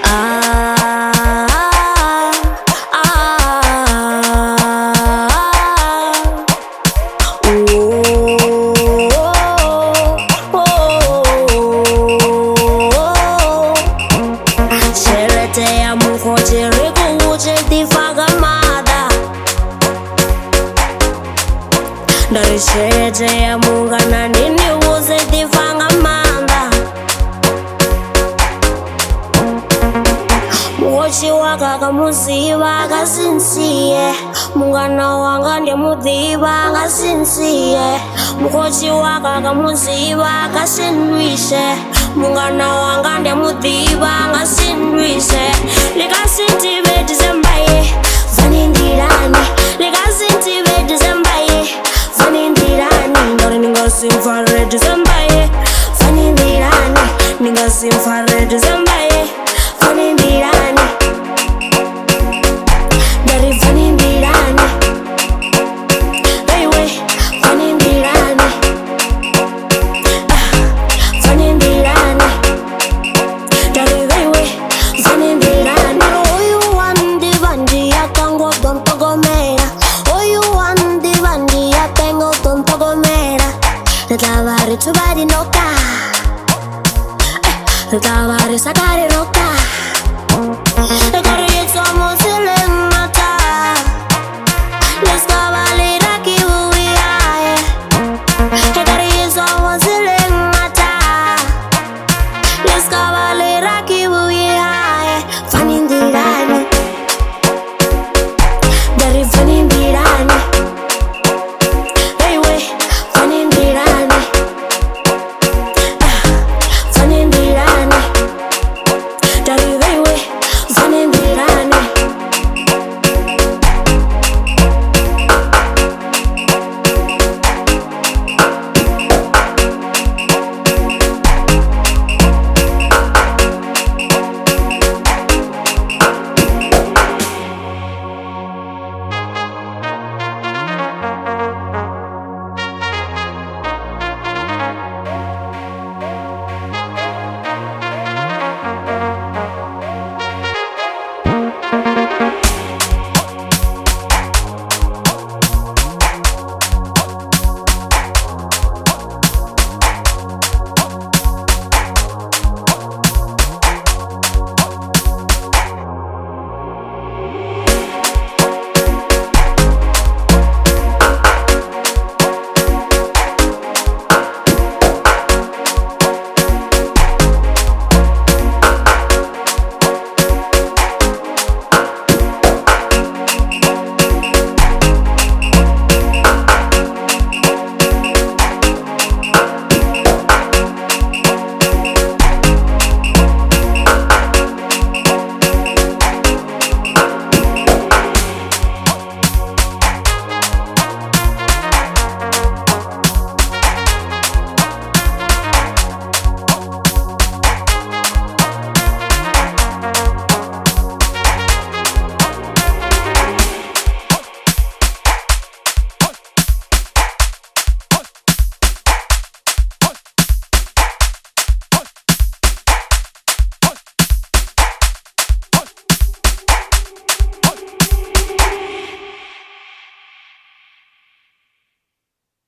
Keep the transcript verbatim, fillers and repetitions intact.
Darishete ya munga na nini uze tifanga manda Mwochi waka kamuziba kasinsiye Mungana wanga ndi mudhiba kasinsiye Mwochi waka kamuziba kasindwishe Mungana wanga ndi mudhiba kasindwishe Likasintibe December Vanindirani Likasintibe December Sim fare December, funny dirani. Nigga sim fare December, funny dirani. Dari funny dirani. Hey way, funny dirani. Funny dirani. Dari hey way, funny dirani. Oh you want the bandi ya tango don togomera. Oh you want the bandi ya tango don togomera. Nadavari tubari noka Nadavari sakari noka